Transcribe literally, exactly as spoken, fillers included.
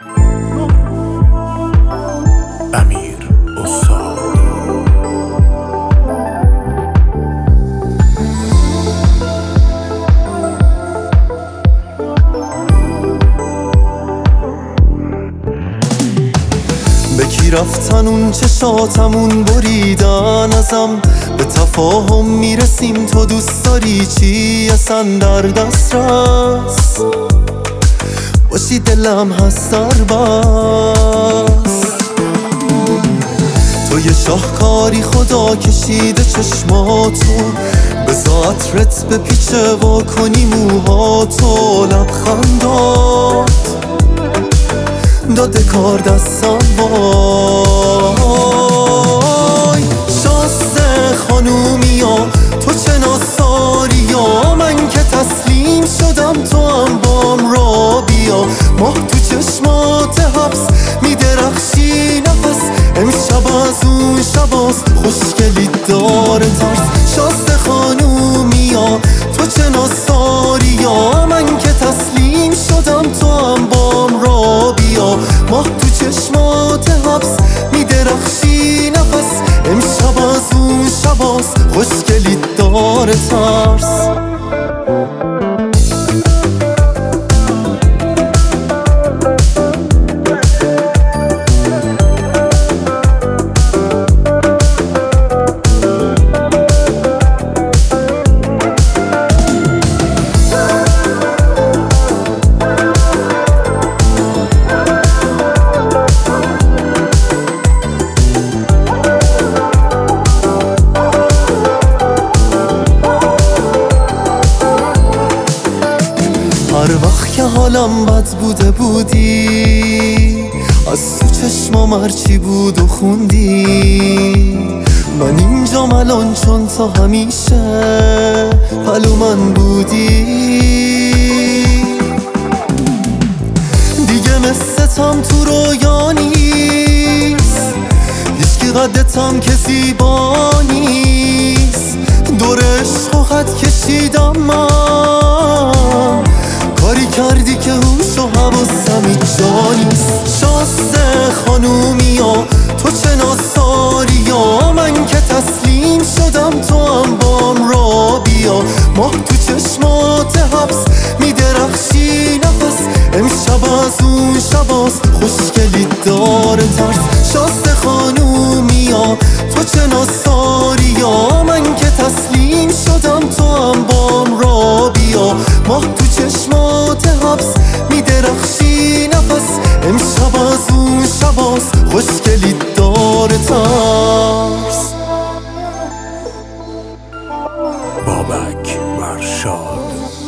امیر استاد به کی رفتن اون چشاتمون بریدن ازم، به تفاهم میرسیم تو دوست داری چی اصلا در دست رس باشی دلم هست در بس. تو یه شاهکاری خدا کشیده چشماتو، بزا عطرت به پیچه وا کنی موهاتو، لبخندات داده کار دستم وای. شازده خانومیا تو چه ناساریا، من که تسلیم شدم تو هم بام را بیا. ماه تو چشمات حبس میدرخشی نفس، امشب از اون شباست خوشگلی داره ترس. شازده خانومیا تو چه ناساریا، من که تسلیم شدم تو هم بام را بیا. ماه تو چشمات حبس میدرخشی نفس، امشب از اون شباست خوشگلی داره ترس. هر وقت که حالم بد بوده بودی، از تو چشمام هرچی بود و خوندی. من اینجام الان چون تو همیشه پلو من بودی. دیگه مثلتم تو رویا نیست، هیچکی قدتم که زیبا نیست. دور عشق و خط کشیدم من، کاری کردی که هوش و حواسم هیچ جا نیست. شازده خانومیا تو چه ناساریا، من که تسلیم شدم تو هم بام را بیا. ماه تو چشمات حبس میدرخشی نفس، امشب از اون شباست خوشگلی داره ترس. شازده خانومیا تو چه ناساریا، من که تسلیم شدم تو هم بام را بیا. ماه تو چشمات حبس میدرخشی نفس، امشب از اون شباست خوشگلی داره ترس. بابک مرشاد